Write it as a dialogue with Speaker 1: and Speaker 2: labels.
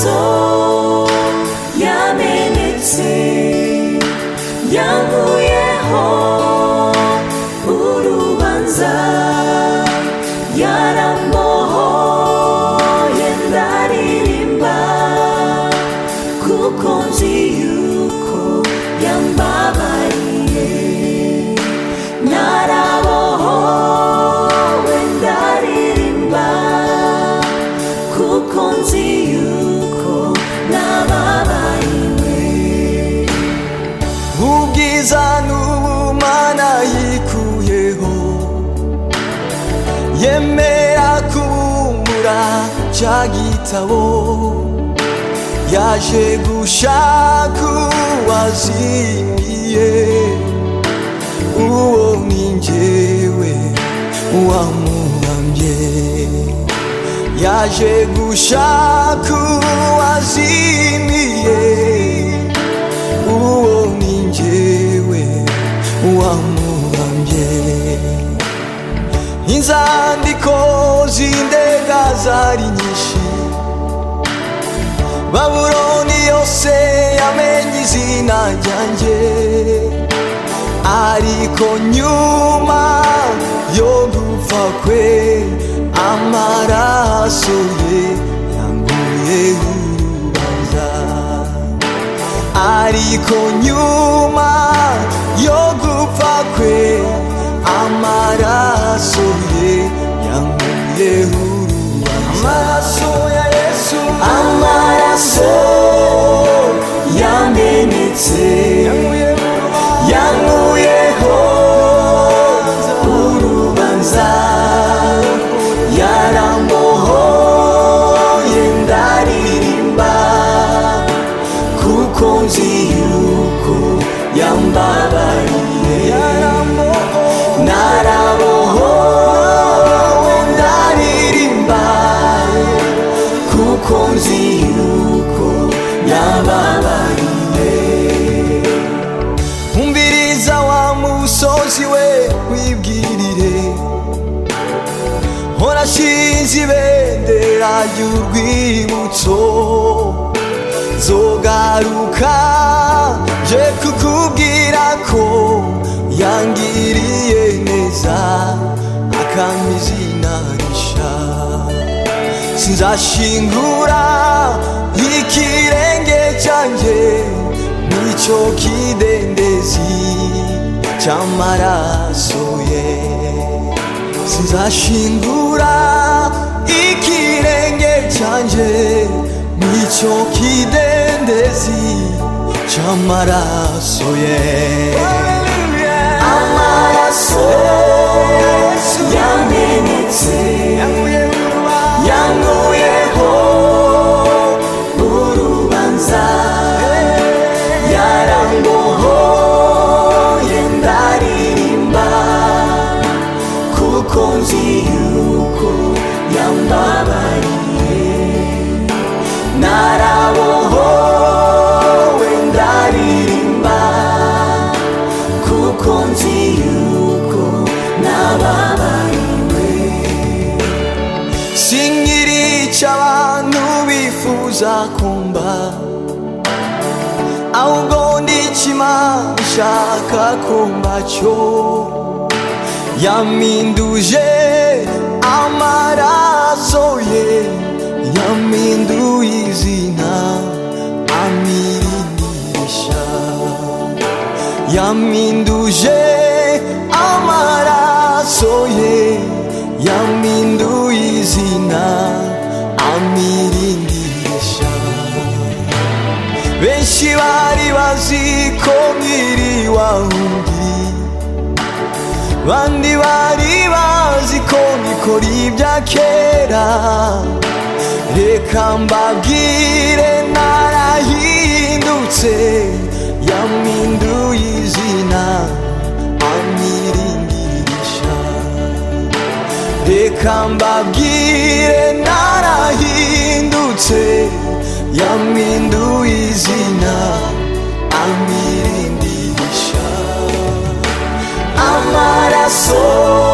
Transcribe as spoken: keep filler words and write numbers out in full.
Speaker 1: amaraso yamenetse yankuyeho urubanza yarambohoye ndaririmba kuko nzi yuko yambabariye narabohowe ndaririmba kuko nzi yuko nababariwe
Speaker 2: ubwiza n'ubumana yikuyeho yemera kubumbura cya gitabo yaje gushaka uwazimiye uwo ni njyewe wamuhamye yaje gushaka uwazimiye uwo ni njyewe wamuhamye inzandiko z'indega zari nyinshi Babuloni yose yamenye izina ryanjye ariko nyuma yo gupfa kwe amaraso ye yankuye urubanza ariko nyuma yo gupfa kwe amaraso ye yankuye urubanza amaraso ya Yesu
Speaker 1: amaraso yamenetse yankuyeho urubanza yarambohoye ndaririmba kuko nzi yuko yambabariye narabohowe ndaririmba kuko nzi yuko yababariye
Speaker 2: umviriza wa musozi we wibwirire horashinze ibendera ry'urwibutso zogaruka je kukubwira ko yangiriye neza akampa izina risha sinzashingura ikirenge cyanjye n'icyo kidendezi cy'amaraso ye sinzashingura ikirenge cyanjye n'icyo kidendezi cy'amaraso ye
Speaker 1: amaraso yamenetse yankuyeho urubanza yarambohoye ndaririmba kuko nzi yuko yambabariye narabohowe ndaririmba kuko nzi yuko nababariwe
Speaker 2: sinkiri icy'abantu bifuza kumba ahubwo ndi Imana ishaka kumba cyo yampinduje amaraso ye yampinduye izina amiririsha yampinduje amaraso ye yampinduye izina amirindisha benshi bari bazi ko nkiri wa wundi bandi bari bazi ko nikora ibya kera reka mbabwire narahindutse yampinduye izina amirindisha reka mbabwire narahindutse yampinduye izina amirindisha
Speaker 1: amaraso